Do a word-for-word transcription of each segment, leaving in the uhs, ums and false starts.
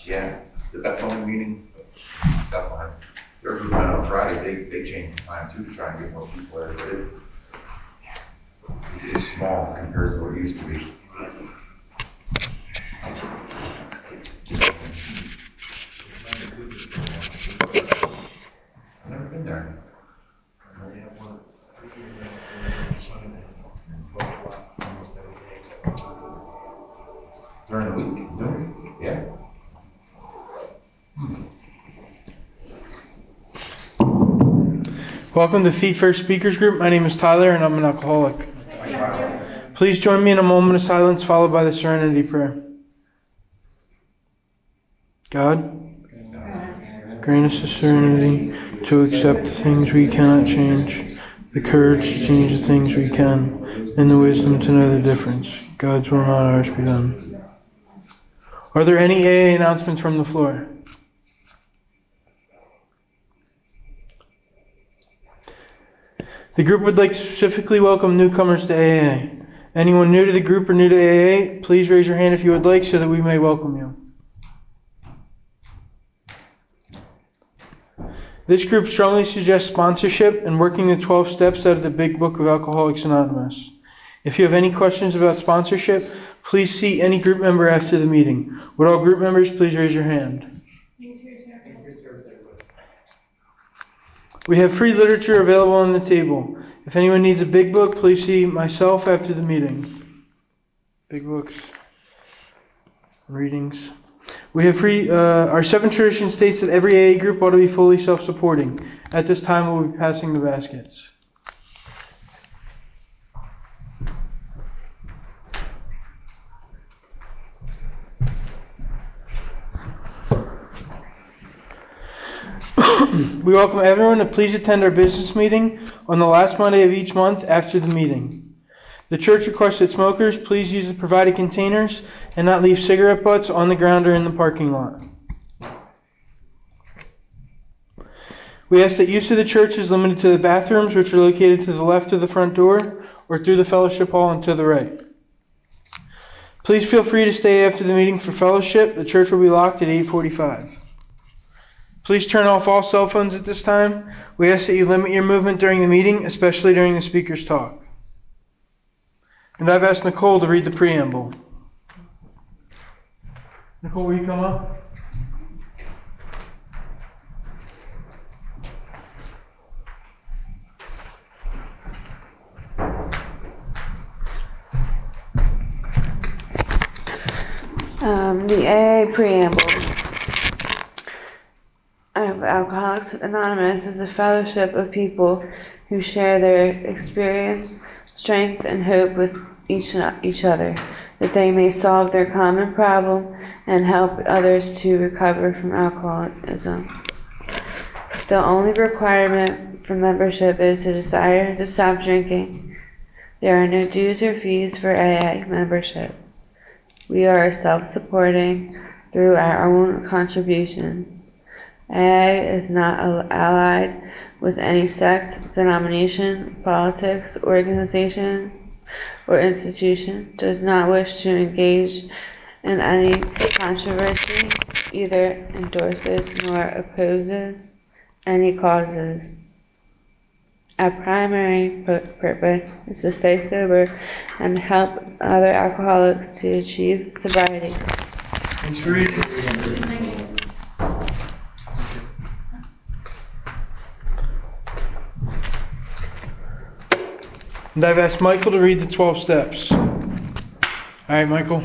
Yeah, that's the only meeting. Definitely. They're doing it on Fridays. They they change the time too to try and get more people there. But it, it's small compared to what it used to be. I've never been there. During the week? No? Yeah. Hmm. Welcome to Feet First Speakers Group. My name is Tyler and I'm an alcoholic. Please join me in a moment of silence followed by the Serenity Prayer. God, grant us the serenity to accept the things we cannot change, the courage to change the things we can, and the wisdom to know the difference. God's will, not ours, be done. Are there any A A announcements from the floor? The group would like to specifically welcome newcomers to A A. Anyone new to the group or new to A A, please raise your hand if you would like so that we may welcome you. This group strongly suggests sponsorship and working the twelve steps out of the Big Book of Alcoholics Anonymous. If you have any questions about sponsorship, please see any group member after the meeting. Would all group members please raise your hand? We have free literature available on the table. If anyone needs a big book, please see myself after the meeting. Big books, readings. We have free. Uh, our seventh tradition states that every A A group ought to be fully self-supporting. At this time, we'll be passing the baskets. We welcome everyone to please attend our business meeting on the last Monday of each month after the meeting. The church requests that smokers please use the provided containers and not leave cigarette butts on the ground or in the parking lot. We ask that use of the church is limited to the bathrooms, which are located to the left of the front door or through the fellowship hall and to the right. Please feel free to stay after the meeting for fellowship. The church will be locked at eight forty-five. Please turn off all cell phones at this time. We ask that you limit your movement during the meeting, especially during the speaker's talk. And I've asked Nicole to read the preamble. Nicole, will you come up? Um, the A A preamble of Alcoholics Anonymous is a fellowship of people who share their experience, strength, and hope with each each other, that they may solve their common problem and help others to recover from alcoholism. The only requirement for membership is a desire to stop drinking. There are no dues or fees for A A membership. We are self-supporting through our own contribution. A A is not allied with any sect, denomination, politics, organization, or institution, does not wish to engage in any controversy, either endorses nor opposes any causes. Our primary purpose is to stay sober and help other alcoholics to achieve sobriety. Thanks for reading. And I've asked Michael to read the twelve steps. All right, Michael.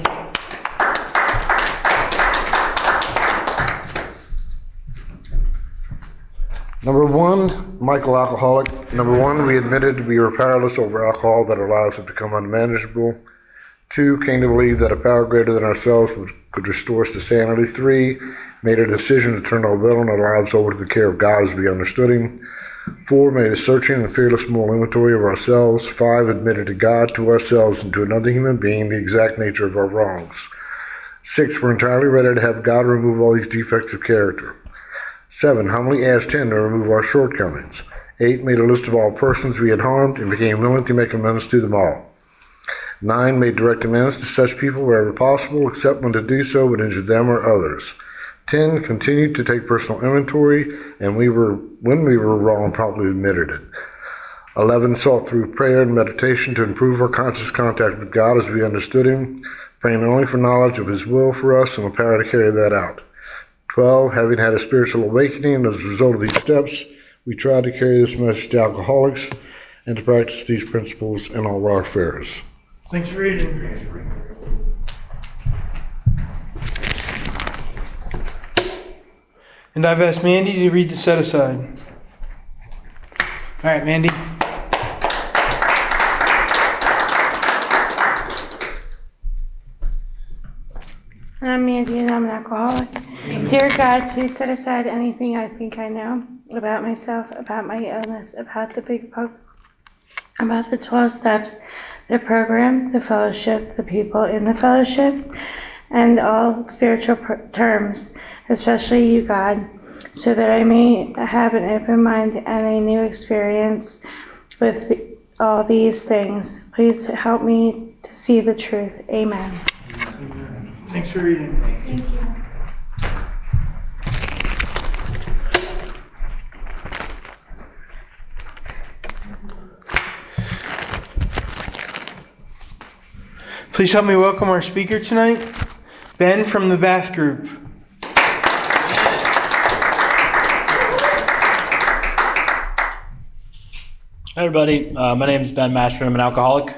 Number one, Michael Alcoholic. Number one, we admitted we were powerless over alcohol, that our lives had become unmanageable. Two, came to believe that a power greater than ourselves would, could restore us to sanity. Three, made a decision to turn our will and our lives over to the care of God as we understood Him. Four, made a searching and fearless moral inventory of ourselves. Five, admitted to God, to ourselves, and to another human being the exact nature of our wrongs. Six, we're entirely ready to have God remove all these defects of character. Seven, humbly asked Him to remove our shortcomings. Eight, made a list of all persons we had harmed and became willing to make amends to them all. Nine, made direct amends to such people wherever possible, except when to do so would injure them or others. ten, continued to take personal inventory, and we were, when we were wrong, probably admitted it. eleven, sought through prayer and meditation to improve our conscious contact with God as we understood Him, praying only for knowledge of His will for us and the power to carry that out. twelve, having had a spiritual awakening as a result of these steps, we tried to carry this message to alcoholics and to practice these principles in all our affairs. Thanks for reading. And I've asked Mandy to read the set aside. All right, Mandy. I'm Mandy and I'm an alcoholic. Dear God, please set aside anything I think I know about myself, about my illness, about the big book, about the twelve steps, the program, the fellowship, the people in the fellowship, and all spiritual pr- terms, especially you, God, so that I may have an open mind and a new experience with the, all these things. Please help me to see the truth. Amen. Thanks for reading. Thank you. Please help me welcome our speaker tonight, Ben from the Bath Group. Hi everybody, uh, my name is Ben Mashman. I'm an alcoholic.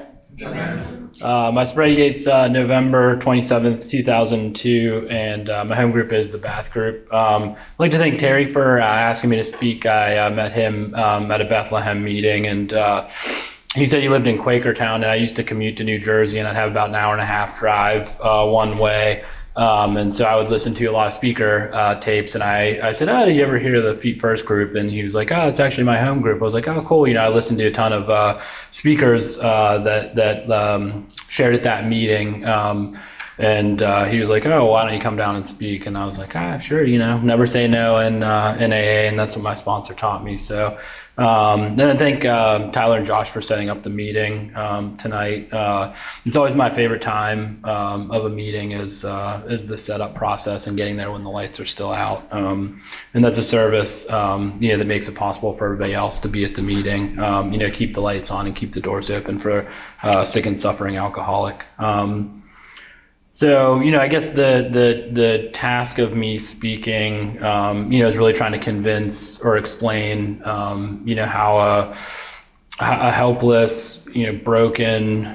Uh, my sobriety date's uh, November twenty-seventh, two thousand two, and uh, my home group is the Bath Group. Um, I'd like to thank Terry for uh, asking me to speak. I uh, met him um, at a Bethlehem meeting, and uh, he said he lived in Quakertown, and I used to commute to New Jersey, and I'd have about an hour and a half drive uh, one way. Um, and so I would listen to a lot of speaker uh, tapes, and I, I said, oh, did you ever hear of the Feet First group? And he was like, oh, it's actually my home group. I was like, oh, cool. You know, I listened to a ton of uh, speakers uh, that that um, shared at that meeting. Um, and uh, he was like, oh, why don't you come down and speak? And I was like, ah, sure, you know, never say no in, uh, in A A, and that's what my sponsor taught me. So um, then I thank uh, Tyler and Josh for setting up the meeting um, tonight. Uh, it's always my favorite time um, of a meeting is uh, is the setup process and getting there when the lights are still out. Um, and that's a service, um, you know, that makes it possible for everybody else to be at the meeting. Um, you know, keep the lights on and keep the doors open for uh, sick and suffering alcoholic. Um, So, you know, I guess the the the task of me speaking, um, you know, is really trying to convince or explain, um, you know, how a, a helpless, you know, broken,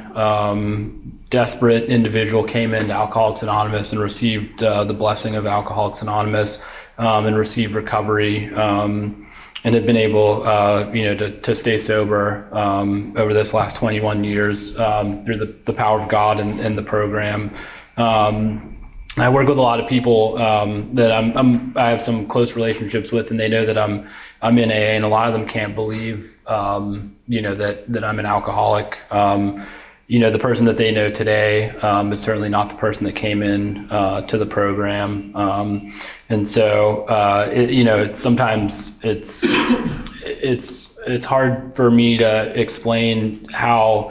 um, desperate individual came into Alcoholics Anonymous and received uh, the blessing of Alcoholics Anonymous um, and received recovery um, and have been able, uh, you know, to, to stay sober um, over this last twenty-one years um, through the, the power of God and, and the program. Um, I work with a lot of people um, that I'm, I'm, I have some close relationships with, and they know that I'm, I'm in A A, and a lot of them can't believe, um, you know, that, that I'm an alcoholic. Um, you know, the person that they know today um, is certainly not the person that came in uh, to the program, um, and so, uh, it, you know, it's sometimes it's, it's, it's hard for me to explain how,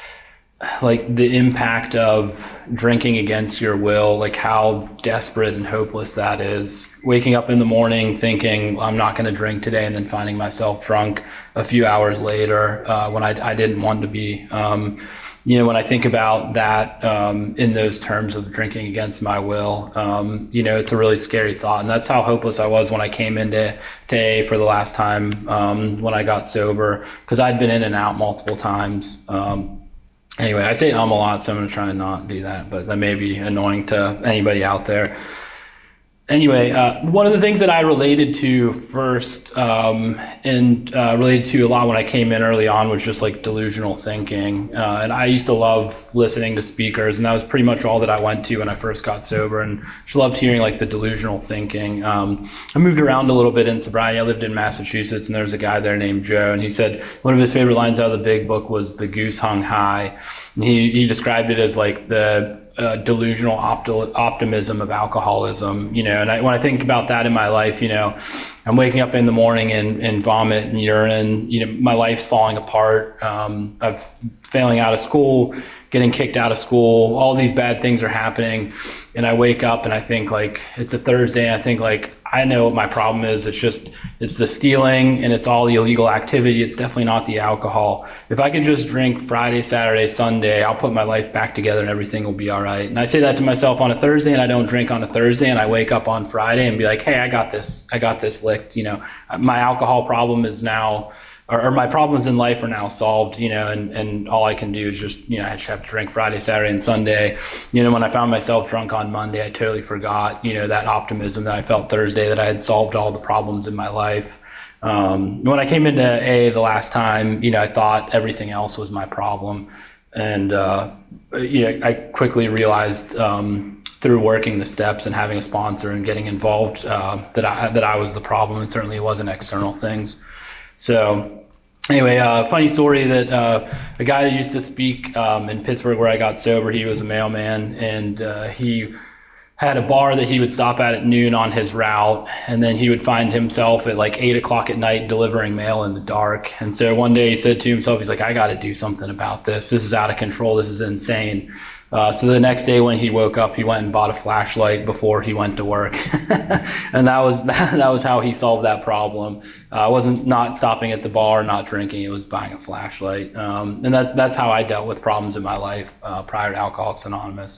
like the impact of drinking against your will, like how desperate and hopeless that is. Waking up in the morning thinking I'm not going to drink today, and then finding myself drunk a few hours later uh, when I, I didn't want to be. Um, you know, when I think about that um, in those terms of drinking against my will, um, you know, it's a really scary thought. And that's how hopeless I was when I came into to A A for the last time um, when I got sober, because I'd been in and out multiple times. Um, Anyway, I say um a lot, so I'm going to try and not do that, but that may be annoying to anybody out there. Anyway, uh, one of the things that I related to first um, and uh, related to a lot when I came in early on was just like delusional thinking. Uh, and I used to love listening to speakers, and that was pretty much all that I went to when I first got sober, and just loved hearing like the delusional thinking. Um, I moved around a little bit in sobriety. I lived in Massachusetts, and there was a guy there named Joe, and he said one of his favorite lines out of the big book was "the goose hung high." And he, he described it as like the Uh, delusional opti- optimism of alcoholism, you know, and I, when I think about that in my life, you know, I'm waking up in the morning and, and vomit and urine, you know, my life's falling apart. Um, I'm failing out of school, getting kicked out of school. All these bad things are happening. And I wake up and I think like, it's a Thursday. And I think like, I know what my problem is. It's just, it's the stealing and it's all the illegal activity. It's definitely not the alcohol. If I could just drink Friday, Saturday, Sunday, I'll put my life back together and everything will be all right. And I say that to myself on a Thursday, and I don't drink on a Thursday, and I wake up on Friday and be like, hey, I got this. I got this licked. You know, my alcohol problem is now, or, or my problems in life are now solved, you know, and, and all I can do is just, you know, I just have to drink Friday, Saturday, and Sunday. You know, when I found myself drunk on Monday, I totally forgot, you know, that optimism that I felt Thursday, that I had solved all the problems in my life. Um, when I came into A A the last time, you know, I thought everything else was my problem. And, uh, you know, I quickly realized, um, through working the steps and having a sponsor and getting involved, uh, that I, that I was the problem, and certainly it wasn't external things. So anyway, uh, funny story that, uh, a guy that used to speak, um, in Pittsburgh where I got sober, he was a mailman, and, uh, he had a bar that he would stop at at noon on his route, and then he would find himself at like eight o'clock at night delivering mail in the dark. And so one day he said to himself, he's like, I got to do something about this. This is out of control. This is insane. Uh, so the next day when he woke up, he went and bought a flashlight before he went to work. And that was that was how he solved that problem. Uh, it wasn't not stopping at the bar, not drinking. It was buying a flashlight. Um, and that's that's how I dealt with problems in my life uh, prior to Alcoholics Anonymous.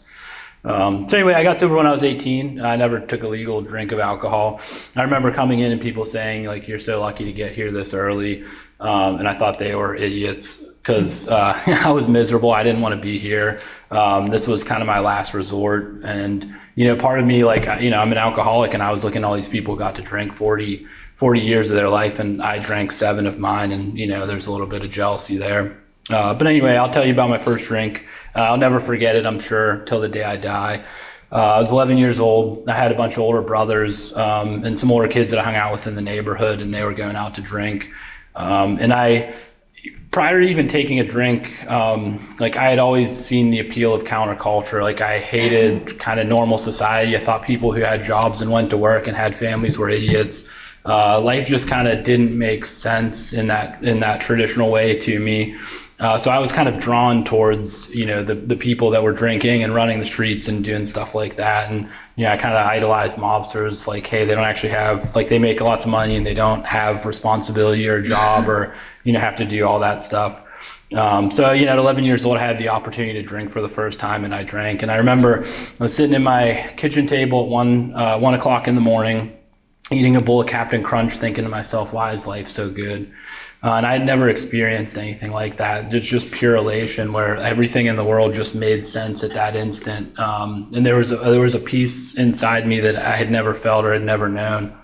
Um, so anyway, I got sober when I was eighteen. I never took a legal drink of alcohol. I remember coming in and people saying, like, you're so lucky to get here this early. Um, and I thought they were idiots because uh, I was miserable. I didn't want to be here. Um, this was kind of my last resort. And, you know, part of me, like, you know, I'm an alcoholic, and I was looking at all these people who got to drink forty, forty years of their life, and I drank seven of mine. And, you know, there's a little bit of jealousy there. Uh, but anyway, I'll tell you about my first drink. Uh, I'll never forget it, I'm sure, till the day I die. Uh, I was eleven years old. I had a bunch of older brothers um, and some older kids that I hung out with in the neighborhood, and they were going out to drink. Um, and I, prior to even taking a drink, um, like I had always seen the appeal of counterculture. Like I hated kind of normal society. I thought people who had jobs and went to work and had families were idiots. Uh, life just kind of didn't make sense in that in that traditional way to me. Uh, so I was kind of drawn towards, you know, the, the people that were drinking and running the streets and doing stuff like that. And, you know, I kind of idolized mobsters, like, hey, they don't actually have, like, they make lots of money and they don't have responsibility or a job or, you know, have to do all that stuff. Um, so, you know, at eleven years old, I had the opportunity to drink for the first time, and I drank. And I remember I was sitting at my kitchen table at one, uh, one o'clock in the morning, eating a bowl of Captain Crunch, thinking to myself, why is life so good? Uh, and I had never experienced anything like that. It's just pure elation where everything in the world just made sense at that instant. Um, and there was a, there was a peace inside me that I had never felt or had never known.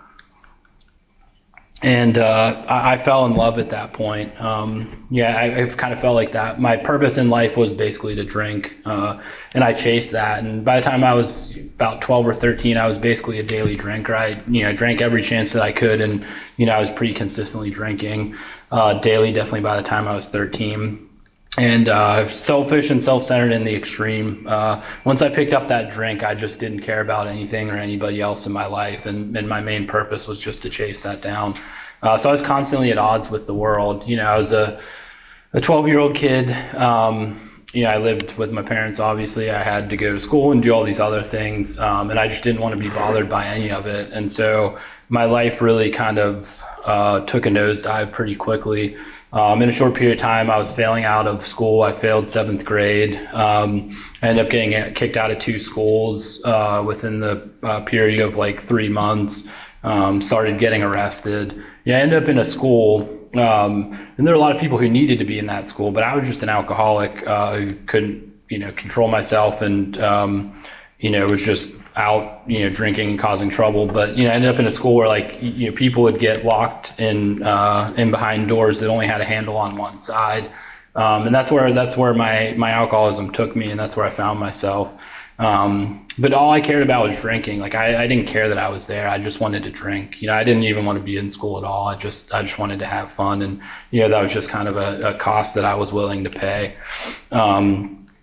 And uh, I, I fell in love at that point. Um, yeah, I, I've kind of felt like that. My purpose in life was basically to drink, uh, and I chased that. And by the time I was about twelve or thirteen, I was basically a daily drinker. I, you know, drank every chance that I could, and you know, I was pretty consistently drinking uh, daily. Definitely by the time I was thirteen. And uh, selfish and self-centered in the extreme. Uh, once I picked up that drink, I just didn't care about anything or anybody else in my life, and, and my main purpose was just to chase that down. Uh, so I was constantly at odds with the world. You know, I was a a twelve-year-old kid. Um, you know, I lived with my parents, obviously. I had to go to school and do all these other things, um, and I just didn't want to be bothered by any of it. And so my life really kind of uh, took a nosedive pretty quickly. Um, in a short period of time, I was failing out of school. I failed seventh grade. Um, I ended up getting kicked out of two schools uh, within the uh, period of like three months. Um, started getting arrested. Yeah, I ended up in a school, um, and there were a lot of people who needed to be in that school, but I was just an alcoholic uh, who couldn't, you know, control myself, and um, you know, was just out, you know, drinking and causing trouble. But, you know, I ended up in a school where, like, you know, people would get locked in, uh, in behind doors that only had a handle on one side. Um, and that's where, that's where my, my alcoholism took me, and that's where I found myself. Um, but all I cared about was drinking. Like, I, I didn't care that I was there. I just wanted to drink. You know, I didn't even want to be in school at all. I just, I just wanted to have fun. And, you know, that was just kind of a, a cost that I was willing to pay. Um,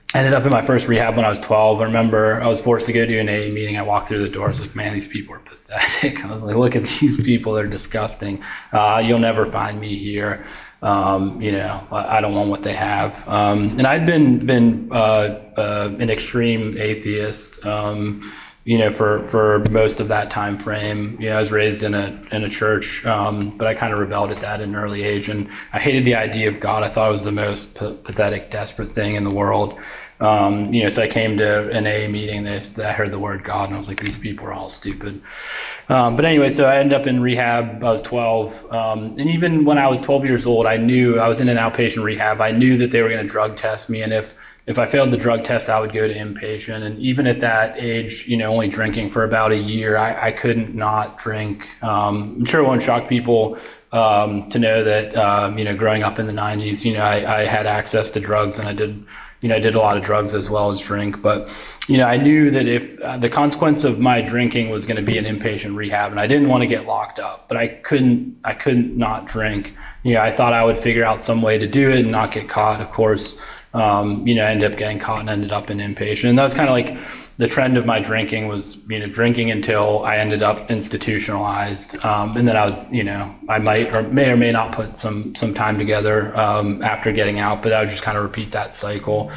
I ended up in my first rehab when I was twelve. I remember I was forced to go to an A A meeting. I walked through the door. I was like, man, these people are pathetic. I was like, look at these people. They're disgusting. Uh, you'll never find me here. Um, you know, I, I don't want what they have. Um, and I'd been been uh, uh, an extreme atheist, um, you know, for, for most of that time frame. You know, I was raised in a in a church, um, but I kind of rebelled at that at an early age, and I hated the idea of God. I thought it was the most p- pathetic, desperate thing in the world. Um, you know, so I came to an A A meeting. They, I heard the word God, and I was like, these people are all stupid. Um, but anyway, so I ended up in rehab. I was twelve, um, and even when I was twelve years old, I knew I was in an outpatient rehab. I knew that they were going to drug test me, and if if I failed the drug test, I would go to inpatient. And even at that age, you know, only drinking for about a year, I, I couldn't not drink. Um, I'm sure it won't shock people um, to know that, um, you know, growing up in the nineties, you know, I, I had access to drugs, and I did. You know, I did a lot of drugs as well as drink, but, you know, I knew that if uh, the consequence of my drinking was going to be an inpatient rehab, and I didn't want to get locked up, but I couldn't, I couldn't not drink. You know, I thought I would figure out some way to do it and not get caught. Of course, um, you know, I ended up getting caught and ended up in inpatient. And that was kind of like the trend of my drinking was, you know, drinking until I ended up institutionalized. Um, and then I was, you know, I might or may or may not put some, some time together, um, after getting out, but I would just kind of repeat that cycle.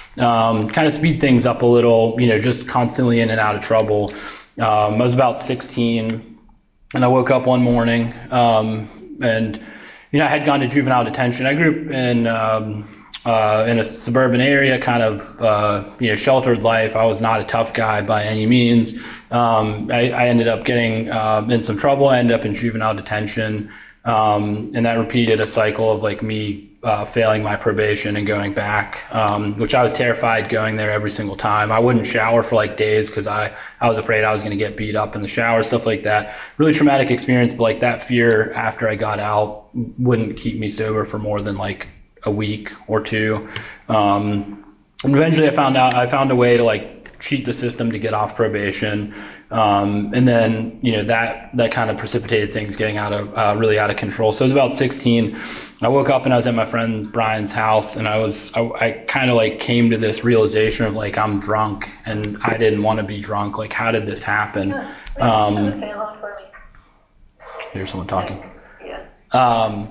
Um, kind of speed things up a little, you know, just constantly in and out of trouble. Um, I was about sixteen, and I woke up one morning, um, and, you know, I had gone to juvenile detention. I grew up in, um, Uh, in a suburban area, kind of, uh, you know, sheltered life. I was not a tough guy by any means. Um, I, I ended up getting uh, in some trouble. I ended up in juvenile detention, um, and that repeated a cycle of like me uh, failing my probation and going back, um, which I was terrified going there every single time. I wouldn't shower for like days because I, I was afraid I was going to get beat up in the shower, stuff like that. Really traumatic experience, but like that fear after I got out wouldn't keep me sober for more than like a week or two. Um, and eventually I found out, I found a way to like cheat the system to get off probation. Um, and then, you know, that, that kind of precipitated things getting out of, uh, really out of control. So I was about sixteen. I woke up and I was at my friend Brian's house, and I was, I, I kind of like came to this realization of like, I'm drunk and I didn't want to be drunk. Like, how did this happen? Um, here's someone talking. Um,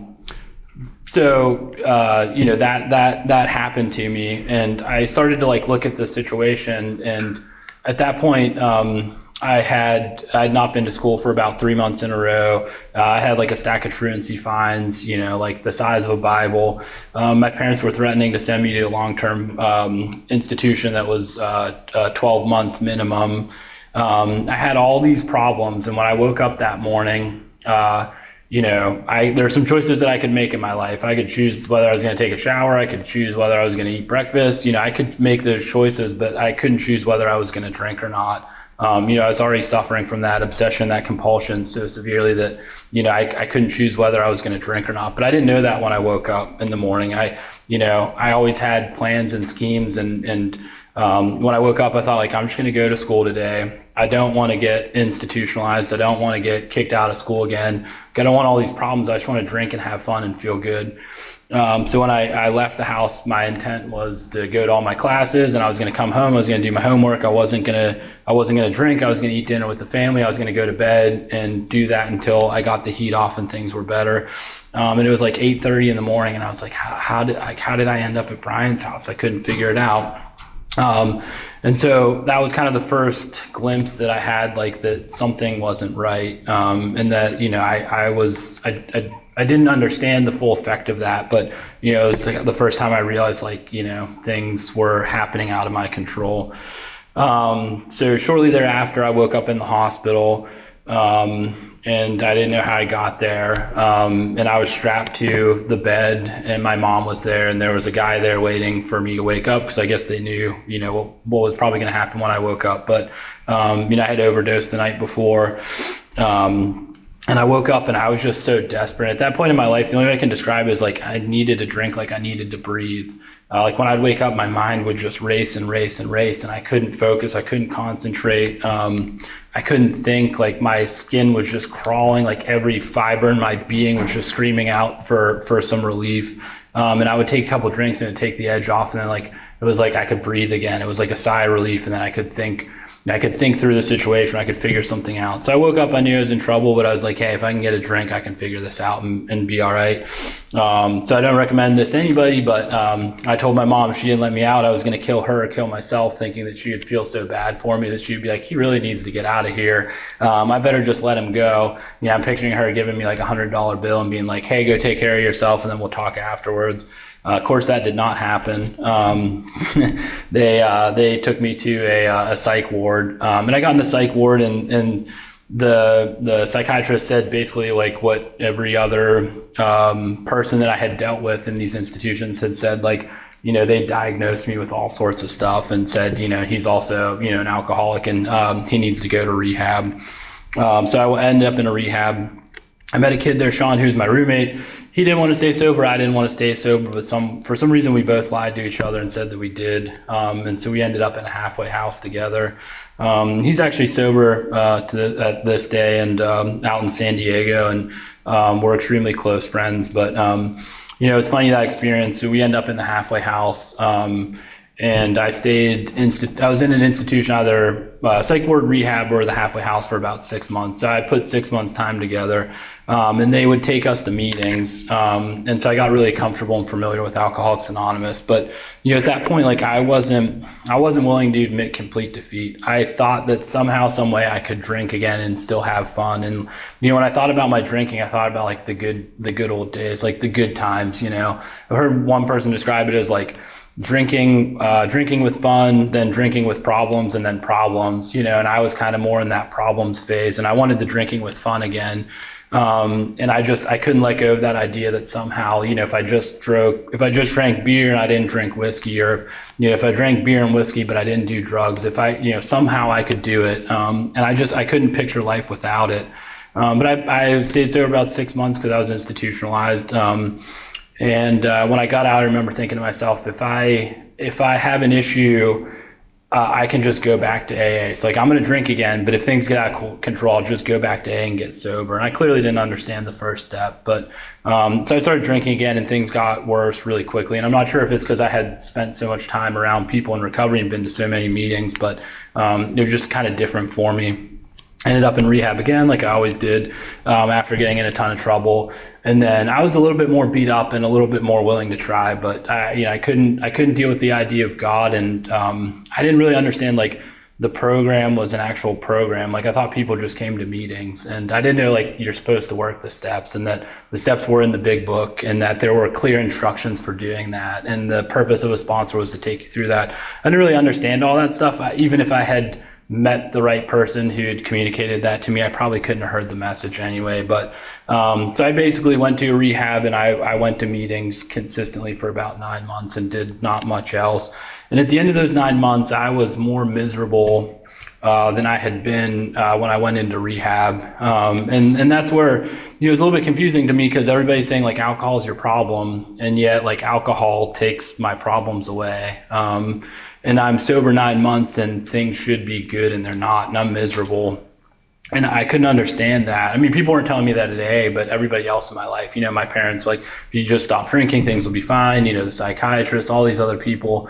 So, uh, you know, that, that, that happened to me, and I started to like look at the situation, and at that point, um, I had, I had not been to school for about three months in a row. Uh, I had like a stack of truancy fines, you know, like the size of a Bible. Um, my parents were threatening to send me to a long-term, um, institution that was, uh, a twelve month minimum. Um, I had all these problems, and when I woke up that morning, uh, you know, I, there are some choices that I could make in my life. I could choose whether I was going to take a shower. I could choose whether I was going to eat breakfast. You know, I could make those choices, but I couldn't choose whether I was going to drink or not. Um, you know, I was already suffering from that obsession, that compulsion so severely that, you know, I, I couldn't choose whether I was going to drink or not. But I didn't know that when I woke up in the morning. I, you know, I always had plans and schemes, and, and, Um, when I woke up, I thought, like, I'm just going to go to school today. I don't want to get institutionalized. I don't want to get kicked out of school again. I don't want all these problems. I just want to drink and have fun and feel good. Um, so when I, I left the house, my intent was to go to all my classes, and I was going to come home. I was going to do my homework. I wasn't going to, I wasn't going to drink. I was going to eat dinner with the family. I was going to go to bed and do that until I got the heat off and things were better. Um, and it was like eight thirty in the morning, and I was like, how, how did, like, how did I end up at Brian's house? I couldn't figure it out. Um, and so that was kind of the first glimpse that I had, like, that something wasn't right. Um, and that, you know, I, I was, I, I, I didn't understand the full effect of that, but, you know, it's like the first time I realized, like, you know, things were happening out of my control. Um, so shortly thereafter, I woke up in the hospital, um, and I didn't know how I got there. Um, and I was strapped to the bed, and my mom was there, and there was a guy there waiting for me to wake up, because I guess they knew, you know, what, what was probably going to happen when I woke up. But, um, you know, I had overdosed the night before. Um, and I woke up and I was just so desperate. At that point in my life, the only way I can describe it is like I needed to drink, like I needed to breathe. Uh, like when I'd wake up, my mind would just race and race and race, and I couldn't focus. I couldn't concentrate. Um, I couldn't think. Like my skin was just crawling. Like every fiber in my being was just screaming out for, for some relief. Um, and I would take a couple drinks and it'd take the edge off. And then like it was like I could breathe again. It was like a sigh of relief, and then I could think, I could think through the situation. I could figure something out. So I woke up, I knew I was in trouble, but I was like, hey, if I can get a drink, I can figure this out and, and be all right. Um, so I don't recommend this to anybody, but um, I told my mom if she didn't let me out, I was going to kill her or kill myself, thinking that she would feel so bad for me that she'd be like, he really needs to get out of here. Um, I better just let him go. Yeah, I'm picturing her giving me like a hundred dollar bill and being like, hey, go take care of yourself, and then we'll talk afterwards. Uh, of course, that did not happen. Um, they uh, they took me to a, uh, a psych ward, um, and I got in the psych ward, and, and the the psychiatrist said basically like what every other um, person that I had dealt with in these institutions had said, like, you know, they diagnosed me with all sorts of stuff and said, you know, he's also, you know, an alcoholic, and um, he needs to go to rehab. Um, so I ended up in a rehab. I met a kid there, Sean, who's my roommate. He didn't want to stay sober. I didn't want to stay sober, but some for some reason we both lied to each other and said that we did. Um, and so we ended up in a halfway house together. Um, he's actually sober uh, to the, at this day and um, out in San Diego, and um, we're extremely close friends. But um, you know, it's funny, that experience. So we end up in the halfway house. Um, And I stayed, insti- I was in an institution, either uh, psych ward, rehab, or the halfway house for about six months. So I put six months time together, um, and they would take us to meetings. Um, and so I got really comfortable and familiar with Alcoholics Anonymous. But, you know, at that point, like I wasn't, I wasn't willing to admit complete defeat. I thought that somehow, some way I could drink again and still have fun. And, you know, when I thought about my drinking, I thought about like the good, the good old days, like the good times, you know. I heard one person describe it as like, drinking uh drinking with fun, then drinking with problems, and then problems, you know, and I was kind of more in that problems phase, and I wanted the drinking with fun again. Um and I just I couldn't let go of that idea that somehow, you know, if I just drove if I just drank beer and I didn't drink whiskey, or if, you know, if I drank beer and whiskey but I didn't do drugs, if I, you know, somehow I could do it. Um and I just I couldn't picture life without it. Um but I I stayed sober about six months because I was institutionalized. Um And uh, when I got out, I remember thinking to myself, if I if I have an issue, uh, I can just go back to A A. It's like, I'm going to drink again, but if things get out of control, I'll just go back to A A and get sober. And I clearly didn't understand the first step. But um, so I started drinking again, and things got worse really quickly. And I'm not sure if it's because I had spent so much time around people in recovery and been to so many meetings, but um, it was just kind of different for me. I ended up in rehab again, like I always did, um, after getting in a ton of trouble. And then I was a little bit more beat up and a little bit more willing to try, but I, you know, I couldn't, I couldn't deal with the idea of God, and um, I didn't really understand like the program was an actual program. Like I thought people just came to meetings, and I didn't know like you're supposed to work the steps, and that the steps were in the big book, and that there were clear instructions for doing that, and the purpose of a sponsor was to take you through that. I didn't really understand all that stuff. I, even if I had met the right person who had communicated that to me, I probably couldn't have heard the message anyway. But um, so I basically went to a rehab, and I, I went to meetings consistently for about nine months and did not much else. And at the end of those nine months, I was more miserable uh, than I had been uh, when I went into rehab. Um, and, and that's where, you know, it was a little bit confusing to me, because everybody's saying like alcohol is your problem, and yet like alcohol takes my problems away. Um, and I'm sober nine months and things should be good, and they're not, and I'm miserable. And I couldn't understand that. I mean, people weren't telling me that at A A, but everybody else in my life, you know, my parents were like, if you just stop drinking, things will be fine. You know, the psychiatrist, all these other people.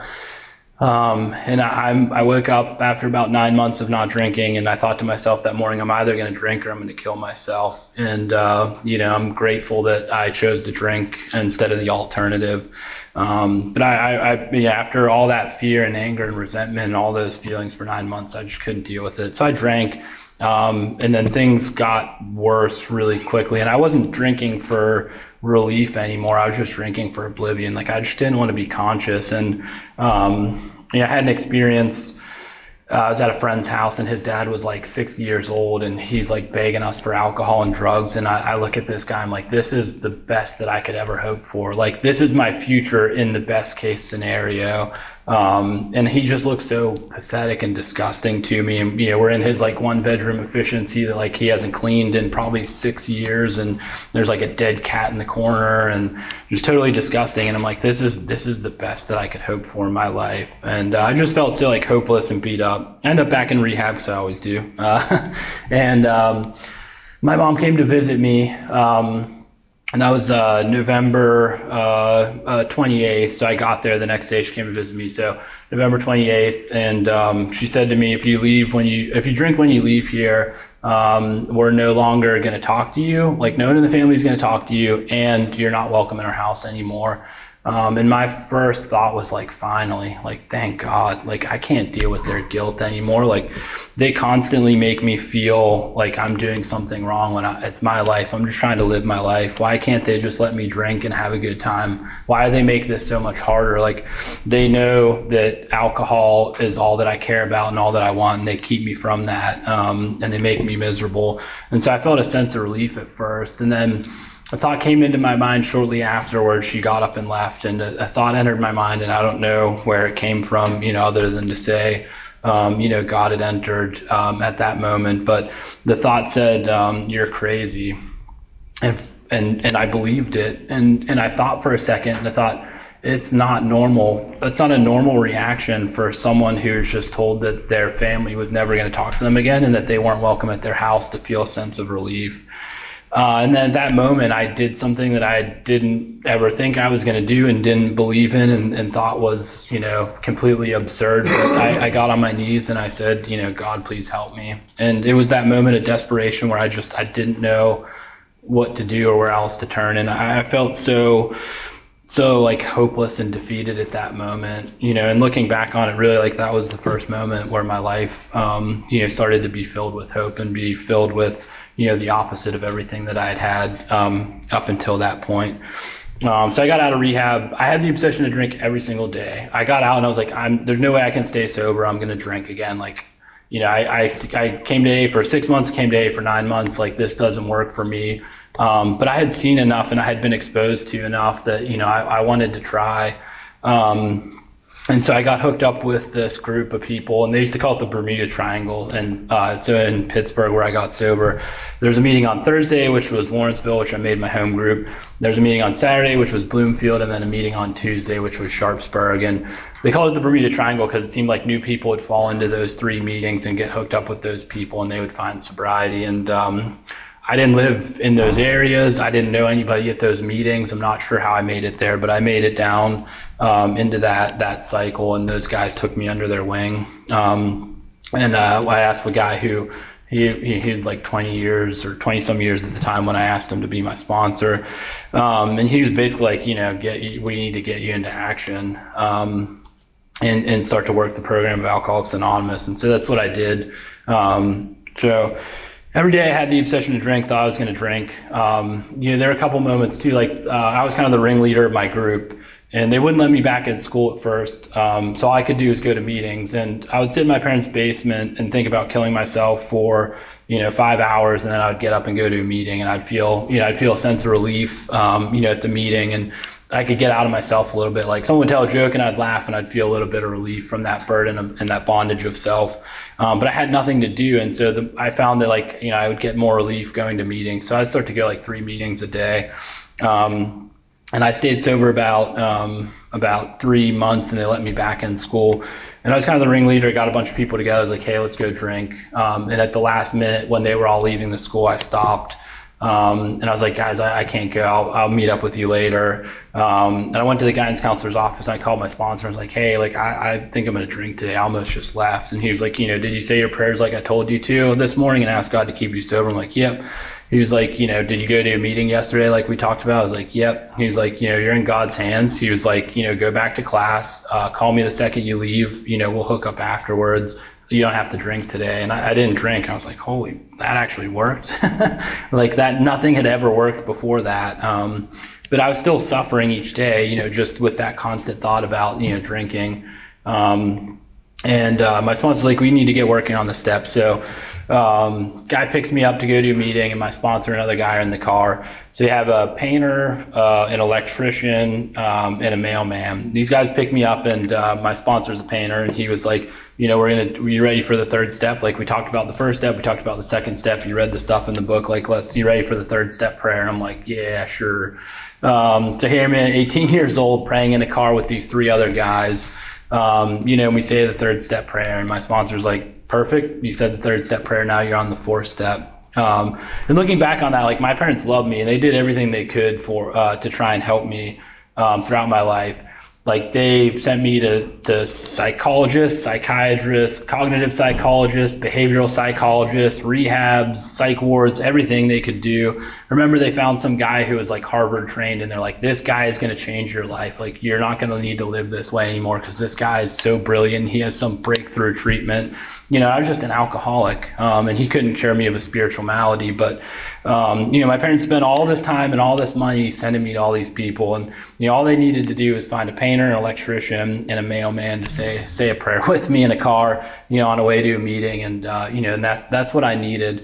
Um, and I, I'm, I woke up after about nine months of not drinking, and I thought to myself that morning, I'm either going to drink or I'm going to kill myself. And, uh, you know, I'm grateful that I chose to drink instead of the alternative. Um, but I, I, I yeah, after all that fear and anger and resentment and all those feelings for nine months, I just couldn't deal with it. So I drank, um, and then things got worse really quickly. And I wasn't drinking for relief anymore. I was just drinking for oblivion. Like I just didn't want to be conscious. And, um, yeah, I had an experience. Uh, I was at a friend's house, and his dad was like sixty years old, and he's like begging us for alcohol and drugs. And I, I look at this guy, I'm like, this is the best that I could ever hope for. Like, this is my future in the best case scenario. Um, and he just looks so pathetic and disgusting to me. And, you know, we're in his like one bedroom efficiency that like he hasn't cleaned in probably six years. And there's like a dead cat in the corner, and just totally disgusting. And I'm like, this is, this is the best that I could hope for in my life. And uh, I just felt so like hopeless and beat up. I ended up back in rehab, because I always do. Uh, and um, my mom came to visit me. Um, and that was uh, November uh, uh, twenty-eighth. So I got there the next day. She came to visit me. So November twenty-eighth, and um, she said to me, "If you leave when you, if you drink when you leave here, um, we're no longer going to talk to you. Like no one in the family is going to talk to you, and you're not welcome in our house anymore." Um, and my first thought was like, finally, like, thank God, like I can't deal with their guilt anymore. Like they constantly make me feel like I'm doing something wrong when I, it's my life. I'm just trying to live my life. Why can't they just let me drink and have a good time? Why do they make this so much harder? Like they know that alcohol is all that I care about and all that I want, and they keep me from that. Um, and they make me miserable. And so I felt a sense of relief at first. And then a thought came into my mind shortly afterwards. She got up and left, and a, a thought entered my mind, and I don't know where it came from, you know, other than to say, um, you know, God had entered um, at that moment. But the thought said, um, "You're crazy," and and and I believed it, and and I thought for a second, and I thought, it's not normal. That's not a normal reaction for someone who's just told that their family was never going to talk to them again, and that they weren't welcome at their house, to feel a sense of relief. Uh, and then at that moment, I did something that I didn't ever think I was going to do and didn't believe in, and, and thought was, you know, completely absurd. But I, I got on my knees and I said, you know, God, please help me. And it was that moment of desperation where I just, I didn't know what to do or where else to turn. And I, I felt so, so like hopeless and defeated at that moment, you know, and looking back on it, really like that was the first moment where my life, um, you know, started to be filled with hope and be filled with, you know, the opposite of everything that I had had um, up until that point. Um, so I got out of rehab. I had the obsession to drink every single day. I got out and I was like, I'm, there's no way I can stay sober. I'm going to drink again. Like, you know, I, I, I came to A A for six months, came to A A for nine months. Like, this doesn't work for me. Um, but I had seen enough and I had been exposed to enough that, you know, I, I wanted to try. Um, And so I got hooked up with this group of people, and they used to call it the Bermuda Triangle. And uh, so in Pittsburgh, where I got sober, there was a meeting on Thursday, which was Lawrenceville, which I made my home group. There was a meeting on Saturday, which was Bloomfield, and then a meeting on Tuesday, which was Sharpsburg. And they called it the Bermuda Triangle because it seemed like new people would fall into those three meetings and get hooked up with those people, and they would find sobriety. And um, I didn't live in those areas. I didn't know anybody at those meetings. I'm not sure how I made it there, but I made it down um, into that that cycle, and those guys took me under their wing. Um, and uh, I asked a guy who he he had like twenty years or twenty some years at the time when I asked him to be my sponsor, um, and he was basically like, you know, get you, we need to get you into action. Um, and and start to work the program of Alcoholics Anonymous. And so that's what I did. Um, so. Every day I had the obsession to drink, thought I was going to drink. Um, you know, there were a couple moments too, like uh, I was kind of the ringleader of my group, and they wouldn't let me back in school at first. Um, so all I could do is go to meetings, and I would sit in my parents' basement and think about killing myself for, you know, five hours, and then I would get up and go to a meeting, and I'd feel, you know, I'd feel a sense of relief, um, you know, at the meeting, and I could get out of myself a little bit. Like someone would tell a joke and I'd laugh and I'd feel a little bit of relief from that burden of, and that bondage of self. Um, but I had nothing to do. And so the, I found that like, you know, I would get more relief going to meetings. So I'd start to go like three meetings a day. Um, and I stayed sober about, um, about three months and they let me back in school. And I was kind of the ringleader. I got a bunch of people together. I was like, hey, let's go drink. Um, and at the last minute when they were all leaving the school, I stopped. Um, and I was like, guys, I, I can't go. I'll, I'll meet up with you later. Um, and I went to the guidance counselor's office and I called my sponsor. I was like, hey, like, I, I think I'm going to drink today. I almost just left. And he was like, you know, did you say your prayers like I told you to this morning and ask God to keep you sober? I'm like, yep. He was like, you know, did you go to a meeting yesterday like we talked about? I was like, yep. He was like, you know, you're in God's hands. He was like, you know, go back to class. Uh, call me the second you leave. You know, we'll hook up afterwards. You don't have to drink today. And I, I didn't drink. I was like, holy, that actually worked. Like that, nothing had ever worked before that. Um, but I was still suffering each day, you know, just with that constant thought about, you know, drinking. Um, and uh, my sponsor's like, we need to get working on the steps. So um, guy picks me up to go to a meeting, and my sponsor and another guy are in the car. So you have a painter, uh, an electrician, um, and a mailman. These guys pick me up, and uh, my sponsor's a painter, and he was like, you know, we're gonna, are you ready for the third step? Like we talked about the first step, we talked about the second step. You read the stuff in the book, like, let's, you ready for the third step prayer? And I'm like, yeah, sure. Um, so here I'm eighteen years old praying in a car with these three other guys. Um, you know, and we say the third step prayer, and my sponsor's like, perfect. You said the third step prayer. Now you're on the fourth step. Um, and looking back on that, like my parents loved me and they did everything they could for uh, to try and help me um, throughout my life. Like they sent me to, to psychologists, psychiatrists, cognitive psychologists, behavioral psychologists, rehabs, psych wards, everything they could do. Remember, they found some guy who was like Harvard trained and they're like, this guy is going to change your life. Like you're not going to need to live this way anymore because this guy is so brilliant. He has some breakthrough treatment. You know, I was just an alcoholic um, and he couldn't cure me of a spiritual malady. But, um, you know, my parents spent all this time and all this money sending me to all these people. And, you know, all they needed to do was find a painter, an electrician, and a mailman to say say a prayer with me in a car, you know, on the way to a meeting. And, uh, you know, and that's, that's what I needed.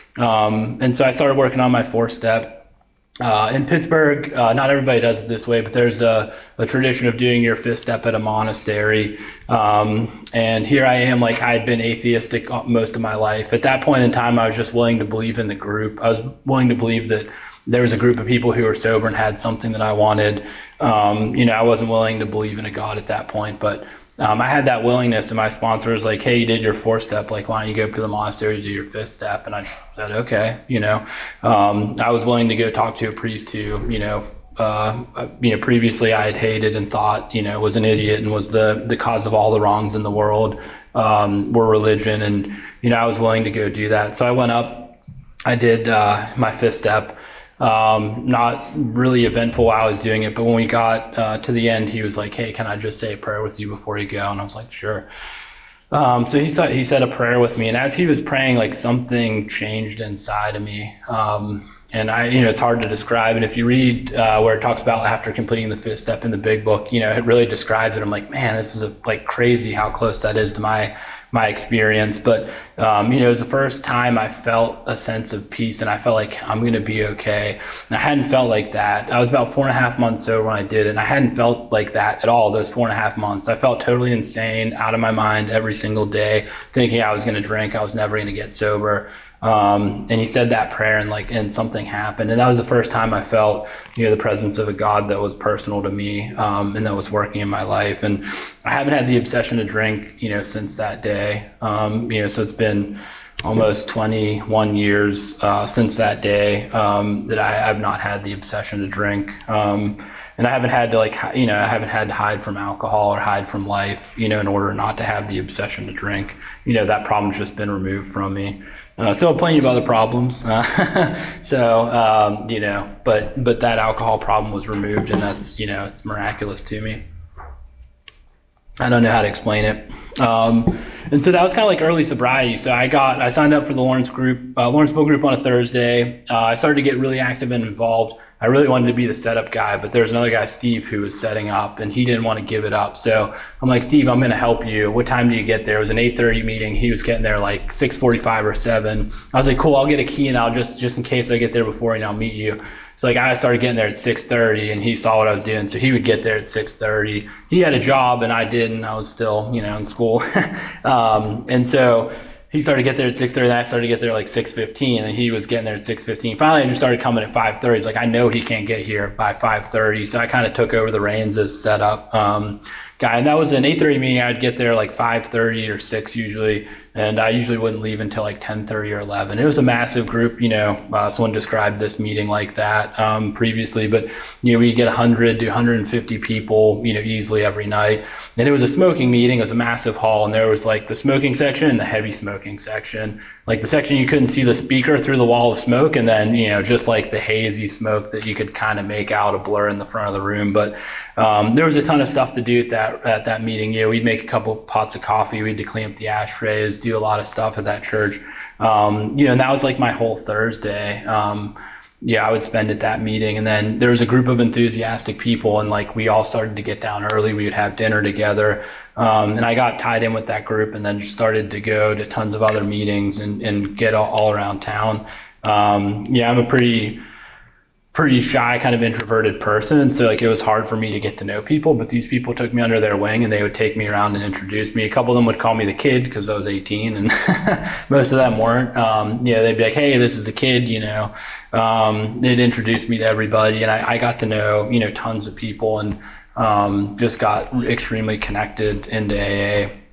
Um, and so I started working on my fourth step. Uh, in Pittsburgh, uh, not everybody does it this way, but there's a, a tradition of doing your fifth step at a monastery. Um, and here I am, like I had been atheistic most of my life. At that point in time, I was just willing to believe in the group. I was willing to believe that there was a group of people who were sober and had something that I wanted. Um, you know, I wasn't willing to believe in a God at that point, but um, I had that willingness, and my sponsor was like, hey, you did your fourth step, like, why don't you go up to the monastery to do your fifth step? And I said, okay, you know. Um, I was willing to go talk to a priest who, you know, uh, you know, previously I had hated and thought, you know, was an idiot and was the, the cause of all the wrongs in the world, um, were religion. And, you know, I was willing to go do that. So I went up, I did uh, my fifth step. Um, not really eventful while I was doing it, but when we got uh, to the end, he was like, hey, can I just say a prayer with you before you go? And I was like, sure. Um, so he said, he said a prayer with me, and as he was praying, like something changed inside of me. Um, and I, you know, it's hard to describe. And if you read uh, where it talks about after completing the fifth step in the big book, you know, it really describes it. I'm like, man, this is a, like crazy how close that is to my my experience. But, um, you know, it was the first time I felt a sense of peace and I felt like I'm going to be okay. And I hadn't felt like that. I was about four and a half months sober when I did it, and I hadn't felt like that at all those four and a half months. I felt totally insane, out of my mind every single day, thinking I was going to drink, I was never going to get sober. Um, and he said that prayer and like, and something happened. And that was the first time I felt, you know, the presence of a God that was personal to me, um, and that was working in my life. And I haven't had the obsession to drink, you know, since that day. Um, you know, so it's been almost twenty-one years, uh, since that day, um, that I have not had the obsession to drink. Um, and I haven't had to like, you know, I haven't had to hide from alcohol or hide from life, you know, in order not to have the obsession to drink. You know, that problem's just been removed from me. Uh, still plenty of other problems. Uh, so, um, you know, but, but that alcohol problem was removed, and that's, you know, it's miraculous to me. I don't know how to explain it. Um, and so that was kind of like early sobriety. So I got, I signed up for the Lawrence group, uh, Lawrenceville group on a Thursday. Uh, I started to get really active and involved. I really wanted to be the setup guy, but there was another guy, Steve, who was setting up, and he didn't want to give it up. So I'm like, Steve, I'm going to help you. What time do you get there? It was an eight thirty meeting. He was getting there like six forty-five or seven. I was like, cool, I'll get a key, and I'll just, just in case I get there before you, I'll meet you. So like I started getting there at six thirty, and he saw what I was doing, so he would get there at six thirty. He had a job, and I didn't. I was still, you know, in school. um, and so he started to get there at six thirty, and I started to get there like six fifteen, and he was getting there at six fifteen. Finally, I just started coming at five thirty. He's like, I know he can't get here by five thirty, so I kind of took over the reins as setup um, guy. And that was an eight thirty meeting. I'd get there like five thirty or six usually, and I usually wouldn't leave until like ten thirty or eleven. It was a massive group, you know. Uh, someone described this meeting like that um, previously, but you know, we get one hundred to one hundred fifty people, you know, easily every night. And it was a smoking meeting. It was a massive hall, and there was like the smoking section and the heavy smoking section. Like the section you couldn't see the speaker through the wall of smoke, and then, you know, just like the hazy smoke that you could kind of make out a blur in the front of the room. But um, there was a ton of stuff to do at that at that meeting. You know, we'd make a couple pots of coffee, we'd to clean up the ashtrays, do a lot of stuff at that church. Um, you know, and that was like my whole Thursday. Um, yeah, I would spend at that meeting. And then there was a group of enthusiastic people, and like we all started to get down early. We would have dinner together. Um, and I got tied in with that group, and then started to go to tons of other meetings and, and get all, all around town. Um, yeah, I'm a pretty, pretty shy, kind of introverted person. So like it was hard for me to get to know people, but these people took me under their wing, and they would take me around and introduce me. A couple of them would call me the kid because I was eighteen, and most of them weren't. Um, yeah, they'd be like, hey, this is the kid, you know. Um, they'd introduce me to everybody, and I, I got to know, you know, tons of people, and um, just got extremely connected into A A.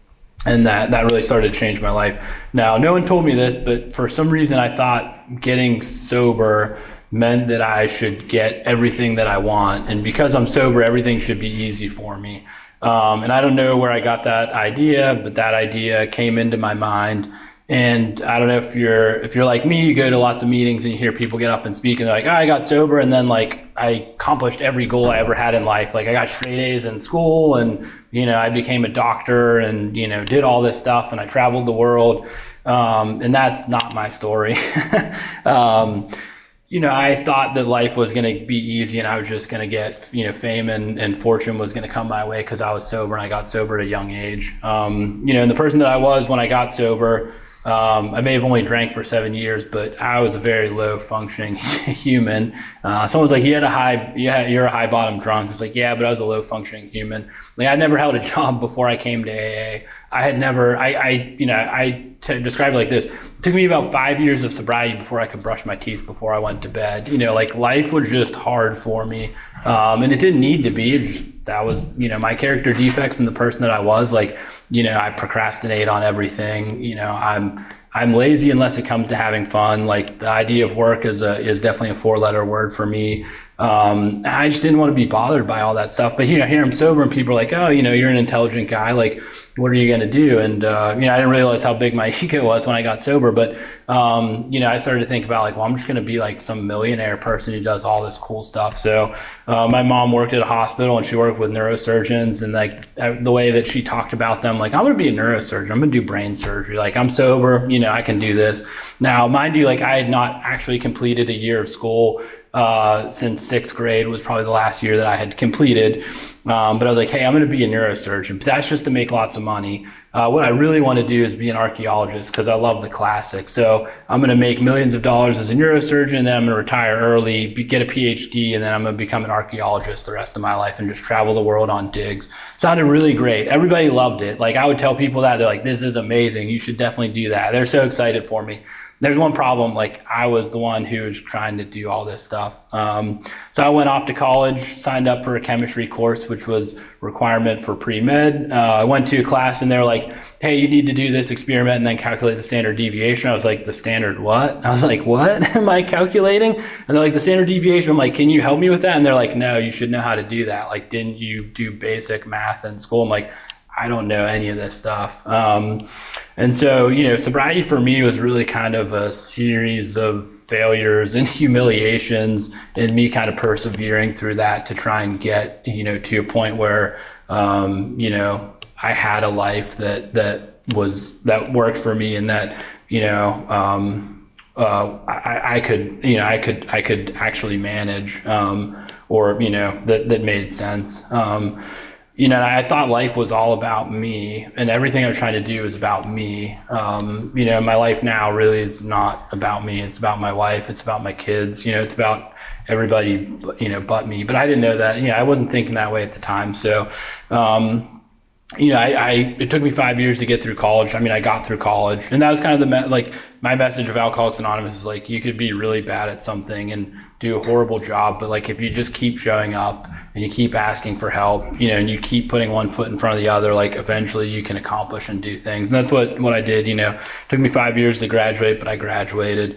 And that, that really started to change my life. Now, no one told me this, but for some reason I thought getting sober meant that I should get everything that I want. And because I'm sober, everything should be easy for me. Um, and I don't know where I got that idea, but that idea came into my mind. And I don't know if you're if you're like me, you go to lots of meetings and you hear people get up and speak and they're like, oh, I got sober, and then like I accomplished every goal I ever had in life. Like I got straight A's in school, and you know I became a doctor, and you know did all this stuff, and I traveled the world. Um, and that's not my story. um, you know, I thought that life was going to be easy and I was just going to get, you know, fame and, and fortune was going to come my way because I was sober, and I got sober at a young age. Um, you know, and the person that I was when I got sober, um, I may have only drank for seven years, but I was a very low functioning human. Uh, someone's like, you had a high, yeah, you're a high bottom drunk. It's like, yeah, but I was a low functioning human. Like I never held a job before I came to A A. I had never, I, I you know, I to describe it like this. It took me about five years of sobriety before I could brush my teeth before I went to bed. You know, like life was just hard for me. Um, and it didn't need to be. It just, that was, you know, my character defects and the person that I was. Like, you know, I procrastinate on everything. You know, I'm I'm lazy unless it comes to having fun. Like the idea of work is a is definitely a four letter word for me. Um, I just didn't want to be bothered by all that stuff. But, you know, here I'm sober and people are like, oh, you know, you're an intelligent guy. Like, what are you going to do? And, uh, you know, I didn't realize how big my ego was when I got sober. But, um, you know, I started to think about like, well, I'm just going to be like some millionaire person who does all this cool stuff. So uh, my mom worked at a hospital and she worked with neurosurgeons. And like the way that she talked about them, like, I'm going to be a neurosurgeon. I'm going to do brain surgery. Like, I'm sober. You know, I can do this. Now, mind you, like, I had not actually completed a year of school. Uh, since sixth grade was probably the last year that I had completed. Um, but I was like, hey, I'm going to be a neurosurgeon, but that's just to make lots of money. Uh, what I really want to do is be an archaeologist because I love the classics. So I'm going to make millions of dollars as a neurosurgeon, and then I'm going to retire early, be, get a P H D, and then I'm going to become an archaeologist the rest of my life and just travel the world on digs. Sounded really great. Everybody loved it. Like I would tell people that, they're like, this is amazing. You should definitely do that. They're so excited for me. There's one problem, like I was the one who was trying to do all this stuff. Um, so I went off to college, signed up for a chemistry course, which was requirement for pre-med. Uh, I went to a class and they're like, hey, you need to do this experiment and then calculate the standard deviation. I was like, the standard what? I was like, what am I calculating? And they're like, the standard deviation. I'm like, can you help me with that? And they're like, no, you should know how to do that. Like, didn't you do basic math in school? I'm like, I don't know any of this stuff. Um, and so, you know, sobriety for me was really kind of a series of failures and humiliations and me kind of persevering through that to try and get, you know, to a point where, um, you know, I had a life that, that was, that worked for me and that, you know, um, uh, I, I could, you know, I could, I could actually manage, um, or, you know, that, that made sense. Um, You know, I thought life was all about me, and everything I was trying to do is about me. Um, you know, my life now really is not about me. It's about my wife. It's about my kids. You know, it's about everybody, you know, but me. But I didn't know that. You know, I wasn't thinking that way at the time. So, um, you know, I, I it took me five years to get through college. I mean, I got through college, and that was kind of the me- like my message of Alcoholics Anonymous is like you could be really bad at something and do a horrible job, but like if you just keep showing up and you keep asking for help, you know, and you keep putting one foot in front of the other, like eventually you can accomplish and do things. And that's what what I did. You know, it took me five years to graduate, but I graduated.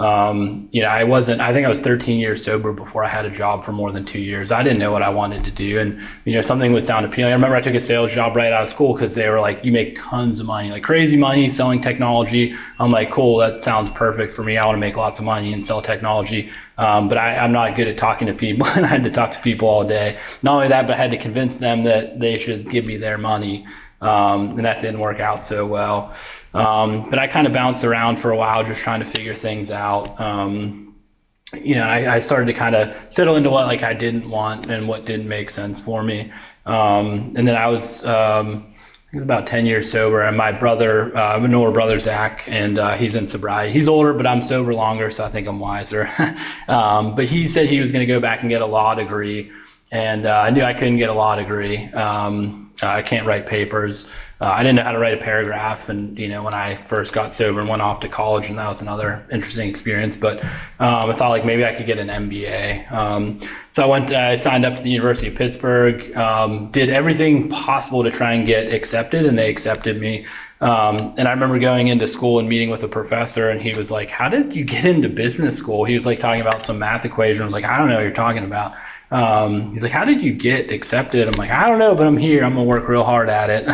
Um, you know, I wasn't, I think I was thirteen years sober before I had a job for more than two years. I didn't know what I wanted to do. And, you know, something would sound appealing. I remember I took a sales job right out of school because they were like, you make tons of money, like crazy money selling technology. I'm like, cool, that sounds perfect for me. I want to make lots of money and sell technology. Um, but I, I'm not good at talking to people and I had to talk to people all day. Not only that, but I had to convince them that they should give me their money. Um, and that didn't work out so well. Um, but I kind of bounced around for a while just trying to figure things out. Um, you know, I, I started to kind of settle into what like I didn't want and what didn't make sense for me. Um, and then I was, um, I was about ten years sober, and my brother, uh, I have an older brother, Zach, and uh, he's in sobriety. He's older, but I'm sober longer, so I think I'm wiser. um, but he said he was going to go back and get a law degree. and uh, I knew I couldn't get a law degree. Um, I can't write papers. Uh, I didn't know how to write a paragraph, and you know, when I first got sober and went off to college, and that was another interesting experience. But um, I thought like maybe I could get an M B A. Um, so I went. I signed up to the University of Pittsburgh. Um, did everything possible to try and get accepted, and they accepted me. Um, and I remember going into school and meeting with a professor, and he was like, "How did you get into business school?" He was like talking about some math equation. I was like, "I don't know what you're talking about." Um, he's like, "How did you get accepted?" I'm like, "I don't know, but I'm here. I'm gonna work real hard at it."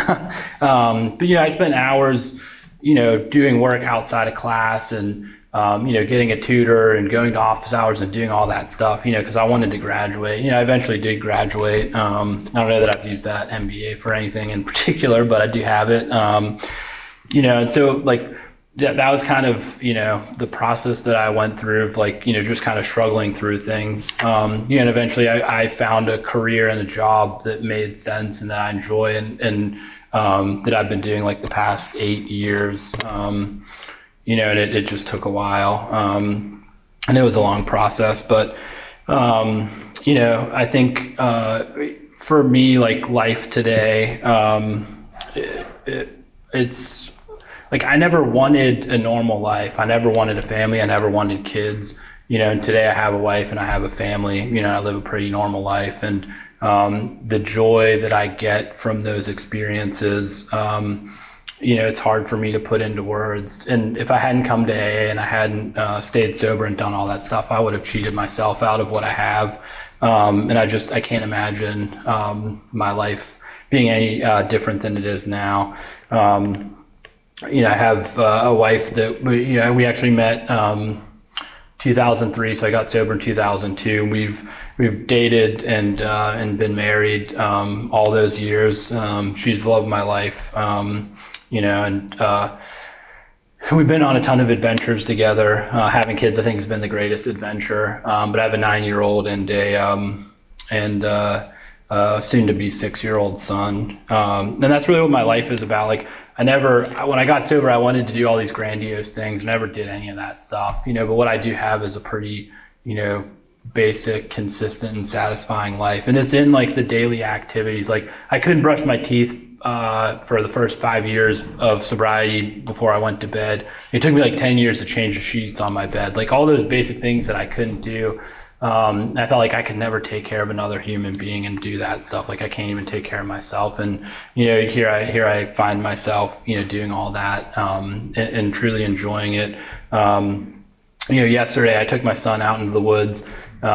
um, but you know, I spent hours, you know, doing work outside of class and um, you know, getting a tutor and going to office hours and doing all that stuff, you know, because I wanted to graduate. You know, I eventually did graduate. Um, I don't know that I've used that M B A for anything in particular, but I do have it. Um, you know, and so like. That, that was kind of, you know, the process that I went through of like, you know, just kind of struggling through things. Um, you know, and eventually I, I found a career and a job that made sense and that I enjoy and, and um, that I've been doing like the past eight years. Um, you know, and it, it just took a while. Um, and it was a long process, but, um, you know, I think uh, for me, like life today, um, it, it, it's, Like I never wanted a normal life. I never wanted a family. I never wanted kids. You know, and today I have a wife and I have a family. You know, I live a pretty normal life, and um, the joy that I get from those experiences, um, you know, it's hard for me to put into words. And if I hadn't come to A A and I hadn't uh, stayed sober and done all that stuff, I would have cheated myself out of what I have. Um, and I just I can't imagine um, my life being any uh, different than it is now. Um, You know, I have uh, a wife that we, you know, we actually met um, two thousand three, so I got sober in two thousand two. We've we've dated and uh, and been married um, all those years. Um, she's the love of my life, um, you know, and uh, we've been on a ton of adventures together. Uh, having kids, I think, has been the greatest adventure. Um, but I have a nine-year-old and a um, and uh, uh, soon-to-be six-year-old son, um, and that's really what my life is about. Like. I never, when I got sober, I wanted to do all these grandiose things. I never did any of that stuff, you know, but what I do have is a pretty, you know, basic, consistent, and satisfying life. And it's in like the daily activities. Like I couldn't brush my teeth uh, for the first five years of sobriety before I went to bed. It took me like ten years to change the sheets on my bed. Like all those basic things that I couldn't do. Um, I felt like I could never take care of another human being and do that stuff. Like I can't even take care of myself. And, you know, here I, here I find myself, you know, doing all that, um, and, and truly enjoying it. Um, you know, yesterday I took my son out into the woods,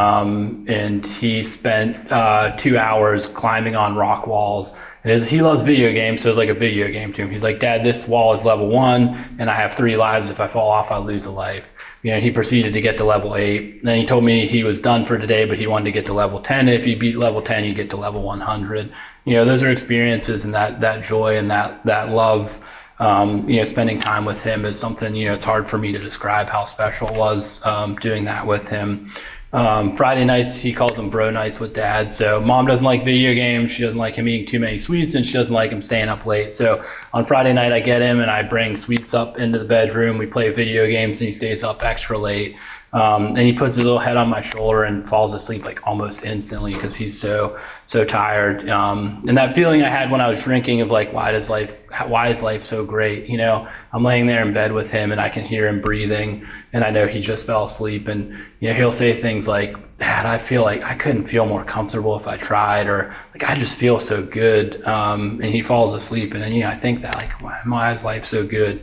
um, and he spent, uh, two hours climbing on rock walls. And his, he loves video games, so it's like a video game to him. He's like, "Dad, this wall is level one, and I have three lives. If I fall off, I lose a life." You know, he proceeded to get to level eight. Then he told me he was done for today, but he wanted to get to level ten. If you beat level ten, you get to level one hundred. You know, those are experiences, and that, that joy and that, that love, um, you know, spending time with him is something, you know, it's hard for me to describe how special it was, um, doing that with him. Um, Friday nights, he calls them bro nights with Dad. So mom doesn't like video games. She doesn't like him eating too many sweets, and she doesn't like him staying up late. So on Friday night, I get him and I bring sweets up into the bedroom. We play video games and he stays up extra late. Um, and he puts his little head on my shoulder and falls asleep like almost instantly because he's so, so tired. Um, and that feeling I had when I was drinking of like, why does life, why is life so great? You know, I'm laying there in bed with him and I can hear him breathing and I know he just fell asleep, and, you know, he'll say things like, "Dad, I feel like I couldn't feel more comfortable if I tried," or like, "I just feel so good." Um, and he falls asleep, and then, you know, I think that like, why, why is life so good?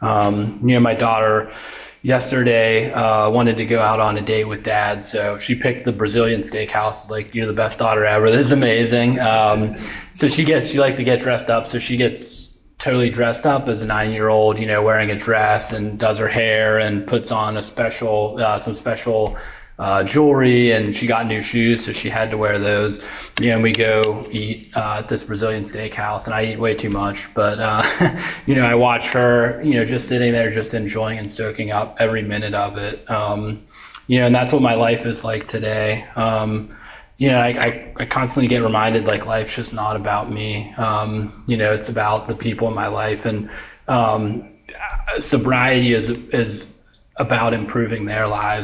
Um, you know, my daughter, yesterday uh, wanted to go out on a date with Dad, so she picked the Brazilian steakhouse. Like, "You're the best daughter ever. This is amazing." Um, so she gets, she likes to get dressed up, so she gets totally dressed up as a nine-year-old, you know, wearing a dress and does her hair and puts on a special, uh, some special uh, jewelry, and she got new shoes, so she had to wear those. You know, and we go eat uh, at this Brazilian steakhouse, and I eat way too much, but, uh, you know, I watch her, you know, just sitting there, just enjoying and soaking up every minute of it. Um, you know, and that's what my life is like today. Um, you know, I, I, I constantly get reminded, like, life's just not about me. Um, you know, it's about the people in my life, and um, sobriety is is about improving their lives.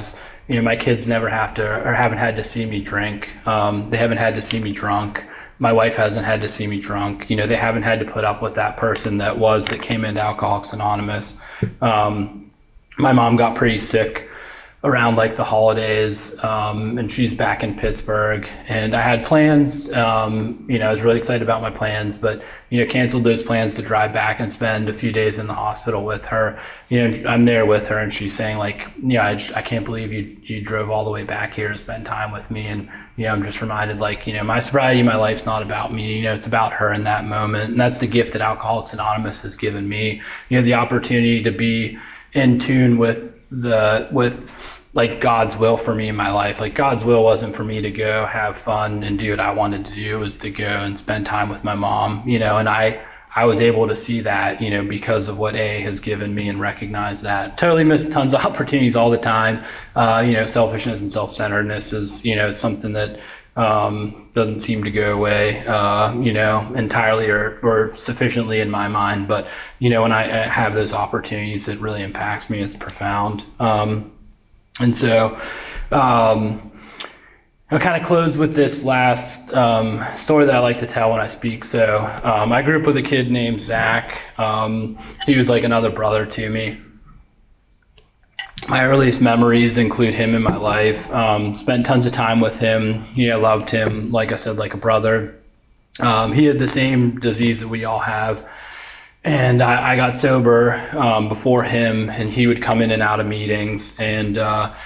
you know, my kids never have to or haven't had to see me drink. Um, they haven't had to see me drunk. My wife hasn't had to see me drunk. You know, they haven't had to put up with that person that was that came into Alcoholics Anonymous. Um, my mom got pretty sick around like the holidays, um, and she's back in Pittsburgh. And I had plans, um, you know, I was really excited about my plans, but, you know, canceled those plans to drive back and spend a few days in the hospital with her. You know, I'm there with her and she's saying like, yeah, I, just, I can't believe you, you drove all the way back here to spend time with me. And, you know, I'm just reminded like, you know, my sobriety, my life's not about me, you know, it's about her in that moment. And that's the gift that Alcoholics Anonymous has given me, you know, the opportunity to be in tune with the, with, like God's will for me in my life. Like God's will wasn't for me to go have fun and do what I wanted to do. It was to go and spend time with my mom, you know, and I, I was able to see that, you know, because of what A A has given me and recognize that. Totally miss tons of opportunities all the time. Uh, you know, selfishness and self-centeredness is, you know, something that um, doesn't seem to go away, uh, you know, entirely or, or sufficiently in my mind. But, you know, when I have those opportunities, it really impacts me. It's profound. Um, And so um, I'll kind of close with this last um, story that I like to tell when I speak. So um, I grew up with a kid named Zach. Um, he was like another brother to me. My earliest memories include him in my life. Um, spent tons of time with him. You know, loved him, like I said, like a brother. Um, he had the same disease that we all have. And I, I got sober um, before him, and he would come in and out of meetings, and uh,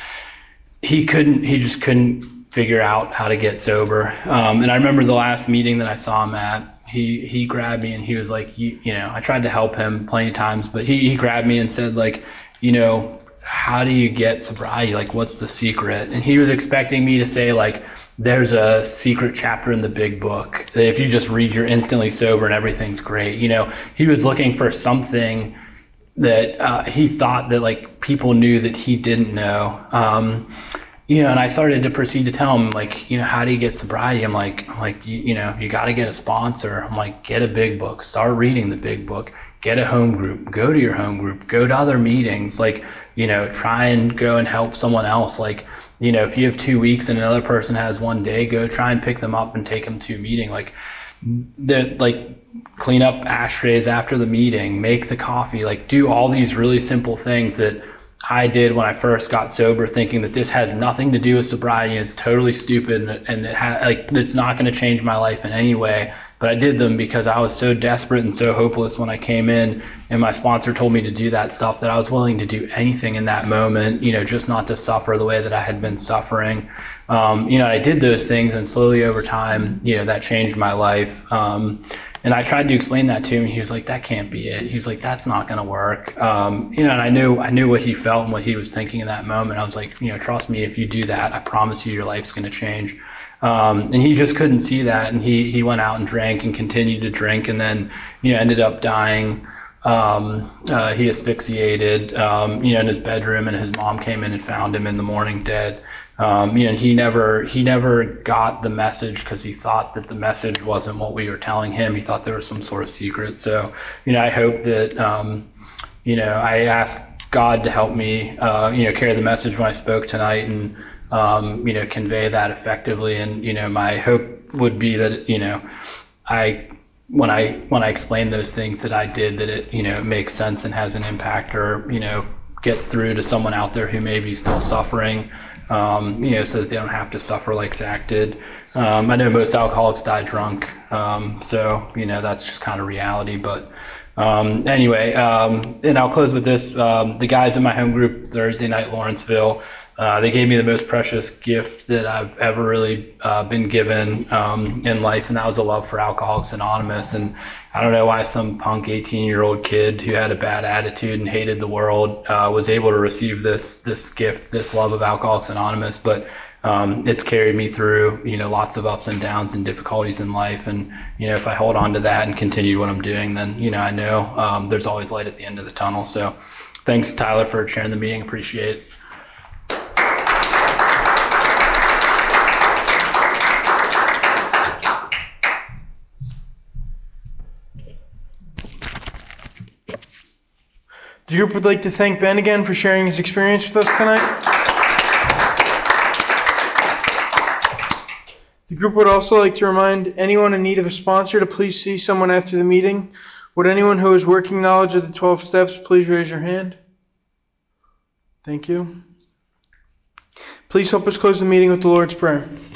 he couldn't, he just couldn't figure out how to get sober. Um, and I remember the last meeting that I saw him at, he he grabbed me and he was like, you, you know, I tried to help him plenty of times, but he, he grabbed me and said like, you know, how do you get sobriety? Like, what's the secret? And he was expecting me to say like, there's a secret chapter in the big book that if you just read, you're instantly sober and everything's great. You know, he was looking for something that uh, he thought that like people knew that he didn't know. Um, you know, and I started to proceed to tell him like, you know, how do you get sobriety? I'm like, I'm like, you, you know, you got to get a sponsor. I'm like, get a big book, start reading the big book, get a home group, go to your home group, go to other meetings, like, you know, try and go and help someone else. Like, you know, if you have two weeks and another person has one day, go try and pick them up and take them to a meeting. Like, the like clean up ashtrays after the meeting, make the coffee, like do all these really simple things that I did when I first got sober, thinking that this has nothing to do with sobriety and it's totally stupid and, and it ha- like it's not going to change my life in any way. But I did them because I was so desperate and so hopeless when I came in, and my sponsor told me to do that stuff, that I was willing to do anything in that moment, you know, just not to suffer the way that I had been suffering. Um, you know, I did those things, and slowly over time, you know, that changed my life. Um, and I tried to explain that to him. He was like, that can't be it. He was like, that's not going to work. Um, you know, and I knew, I knew what he felt and what he was thinking in that moment. I was like, you know, trust me, if you do that, I promise you your life's going to change. Um, and he just couldn't see that. And he, he went out and drank and continued to drink, and then, you know, ended up dying. Um, uh, he asphyxiated, um, you know, in his bedroom, and his mom came in and found him in the morning dead. Um, you know, and he never, he never got the message because he thought that the message wasn't what we were telling him. He thought there was some sort of secret. So, you know, I hope that, um, you know, I asked God to help me, uh, you know, carry the message when I spoke tonight, and, um, you know, convey that effectively. And, you know, my hope would be that, you know, I, when I, when I explain those things that I did, that it, you know, makes sense and has an impact, or, you know, gets through to someone out there who may be still suffering, um, you know, so that they don't have to suffer like Zach did. Um, I know most alcoholics die drunk. Um, so, you know, that's just kind of reality, but, um, anyway, um, and I'll close with this. Um, the guys in my home group Thursday night, Lawrenceville, Uh, they gave me the most precious gift that I've ever really uh, been given um, in life, and that was a love for Alcoholics Anonymous. And I don't know why some punk eighteen-year-old kid who had a bad attitude and hated the world uh, was able to receive this this gift, this love of Alcoholics Anonymous. But um, it's carried me through, you know, lots of ups and downs and difficulties in life. And you know, if I hold on to that and continue what I'm doing, then you know, I know um, there's always light at the end of the tunnel. So, thanks, Tyler, for chairing the meeting. Appreciate it. The group would like to thank Ben again for sharing his experience with us tonight. The group would also like to remind anyone in need of a sponsor to please see someone after the meeting. Would anyone who has working knowledge of the twelve steps please raise your hand? Thank you. Please help us close the meeting with the Lord's Prayer.